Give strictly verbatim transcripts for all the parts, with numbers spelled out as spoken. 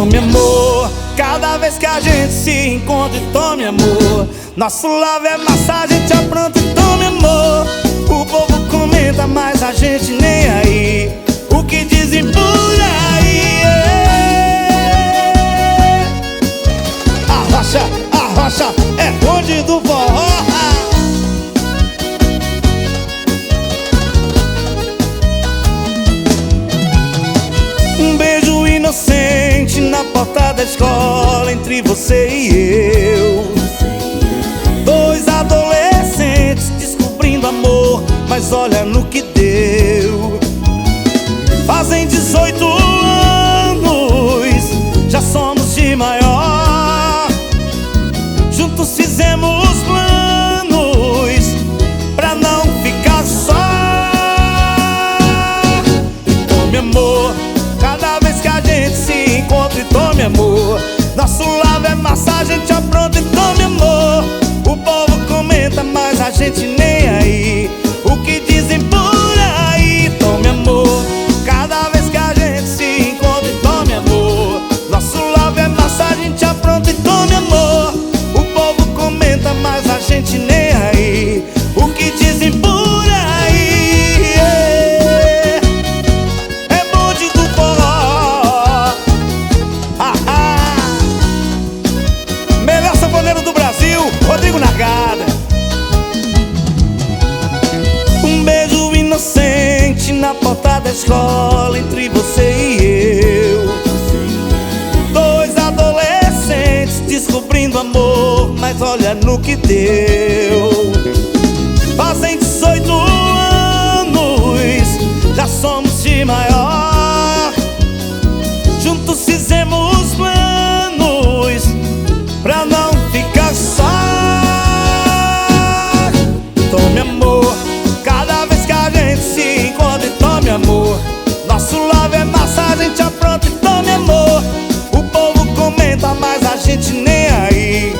tome amor, cada vez que a gente se encontra. E tome amor, nosso love é massagem, te apronta. E tome amor, o povo comenta, mas a gente nem aí. O que dizem por aí é... Arrocha, arrocha, é bonde do forró. Um beijo inocente na porta da escola, entre você e eu. Dois adolescentes descobrindo amor, mas olha no que deu. Fazem dezoito anos, já somos de maior. Juntos fizemos planos pra não ficar só. E tome amor, cada vez que a gente se encontra. E tome amor, nosso love é massagem, te apronta. E tome amor, o povo comenta, mas a gente nem aí. O que dizem por aí? Tome amor, cada vez que a gente se encontra. E tome amor, nosso love é massagem, te apronta. E tome amor, o povo comenta, mas a gente nem aí. O que dizem por aí é, é bonde do forró. Ah, ah. Melhor sanfoneiro do Brasil, Rodrigo Nagada. Um beijo inocente na porta da escola, entre você e eu. Dois adolescentes descobrindo amor, mas olha no que deu. Fazem dezoito anos, já somos de maior. Juntos fizemos planos pra não ficar só. Tome amor, cada vez que a gente se encontra. E tome amor, nosso love é massagem, te apronta. E tome amor, o povo comenta, mas a gente nem aí.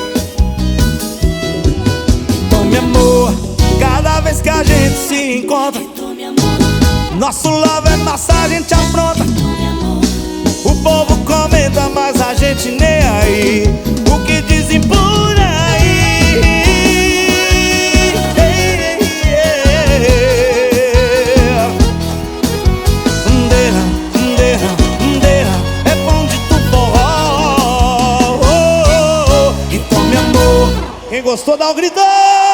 Tome amor, cada vez que a gente se encontra. Nosso love é massagem, te apronta. O povo comenta, mas a gente nem aí. O que dizem por aí? Ndeira, ndeira, ndeira, é bonde do forró. E tome amor, quem gostou dá um gritão.